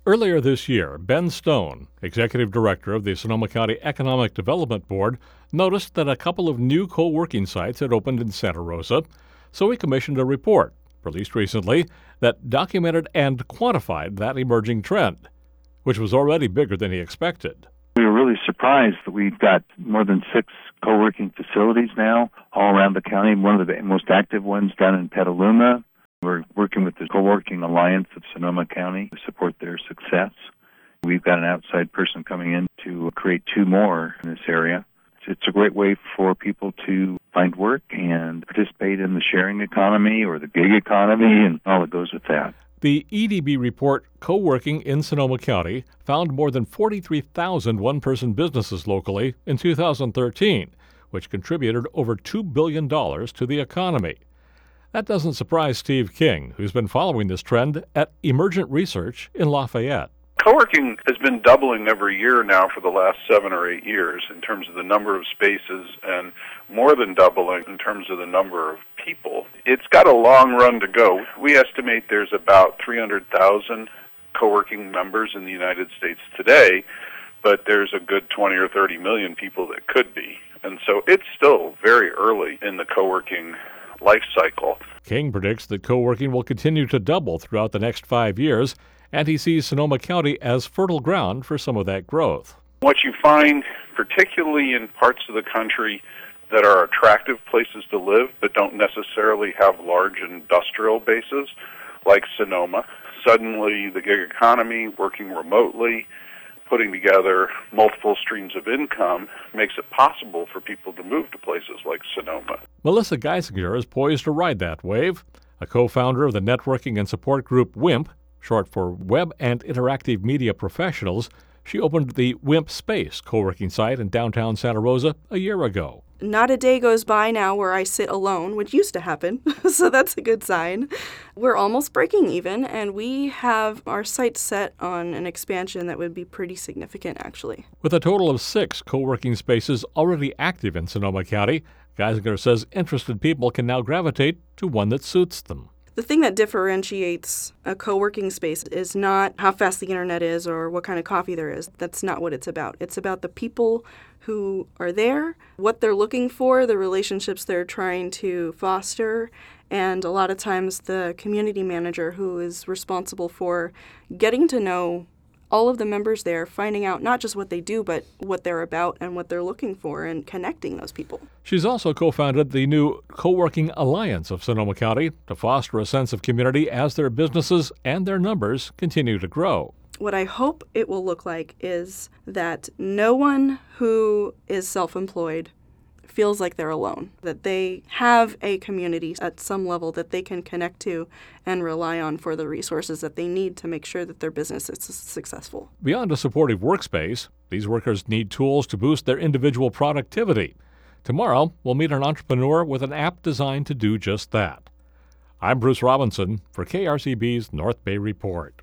Earlier this year, Ben Stone, executive director of the Sonoma County Economic Development Board, noticed that a couple of new co-working sites had opened in Santa Rosa, so he commissioned a report, released recently, that documented and quantified that emerging trend, which was already bigger than he expected. We were really surprised that we've got more than 6 co-working facilities now all around the county. One of the most active ones down in Petaluma. We're working with the Co-working Alliance of Sonoma County to support their success. We've got an outside person coming in to create 2 more in this area. It's a great way for people to find work and participate in the sharing economy or the gig economy and all that goes with that. The EDB report, Co-working in Sonoma County, found more than 43,000 one-person businesses locally in 2013, which contributed over $2 billion to the economy. That doesn't surprise Steve King, who's been following this trend at Emergent Research in Lafayette. Co-working has been doubling every year now for the last 7 or 8 years in terms of the number of spaces and more than doubling in terms of the number of people. It's got a long run to go. We estimate there's about 300,000 co-working members in the United States today, but there's a good 20 or 30 million people that could be. And so it's still very early in the co-working life cycle. King predicts that co-working will continue to double throughout the next 5 years, and he sees Sonoma County as fertile ground for some of that growth. What you find, particularly in parts of the country that are attractive places to live but don't necessarily have large industrial bases, like Sonoma, suddenly the gig economy, working remotely, putting together multiple streams of income makes it possible for people to move to places like Sonoma. Melissa Geisinger is poised to ride that wave. A co-founder of the networking and support group WIMP, short for Web and Interactive Media Professionals, she opened the WIMP Space co-working site in downtown Santa Rosa a year ago. Not a day goes by now where I sit alone, which used to happen, so that's a good sign. We're almost breaking even, and we have our sights set on an expansion that would be pretty significant, actually. With a total of 6 co-working spaces already active in Sonoma County, Geisinger says interested people can now gravitate to one that suits them. The thing that differentiates a co-working space is not how fast the internet is or what kind of coffee there is. That's not what it's about. It's about the people who are there, what they're looking for, the relationships they're trying to foster, and a lot of times the community manager who is responsible for getting to know all of the members there, finding out not just what they do, but what they're about and what they're looking for, and connecting those people. She's also co-founded the new Co-working Alliance of Sonoma County to foster a sense of community as their businesses and their numbers continue to grow. What I hope it will look like is that no one who is self-employed feels like they're alone, that they have a community at some level that they can connect to and rely on for the resources that they need to make sure that their business is successful. Beyond a supportive workspace, these workers need tools to boost their individual productivity. Tomorrow, we'll meet an entrepreneur with an app designed to do just that. I'm Bruce Robinson for KRCB's North Bay Report.